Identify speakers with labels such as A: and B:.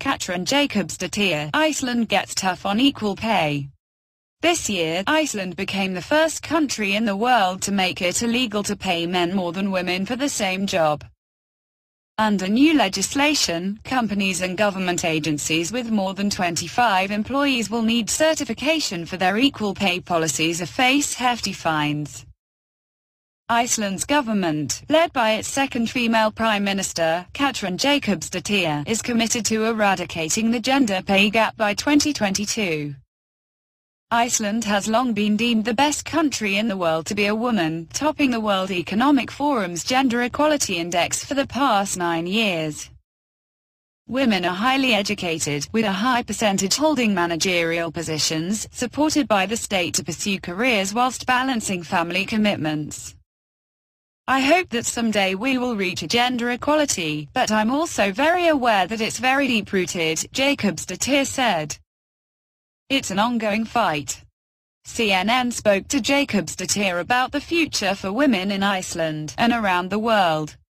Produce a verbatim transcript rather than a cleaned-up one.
A: Katrin Jakobsdottir. Iceland gets tough on equal pay. This year, Iceland became the first country in the world to make it illegal to pay men more than women for the same job. Under new legislation, companies and government agencies with more than twenty-five employees will need certification for their equal pay policies or face hefty fines. Iceland's government, led by its second female Prime Minister, Katrin Jakobsdottir, is committed to eradicating the gender pay gap by twenty twenty-two. Iceland has long been deemed the best country in the world to be a woman, topping the World Economic Forum's Gender Equality Index for the past nine years. Women are highly educated, with a high percentage holding managerial positions, supported by the state to pursue careers whilst balancing family commitments. I hope that someday we will reach a gender equality, but I'm also very aware that it's very deep-rooted, Jakobsdottir said. It's an ongoing fight. C N N spoke to Jakobsdottir about the future for women in Iceland and around the world.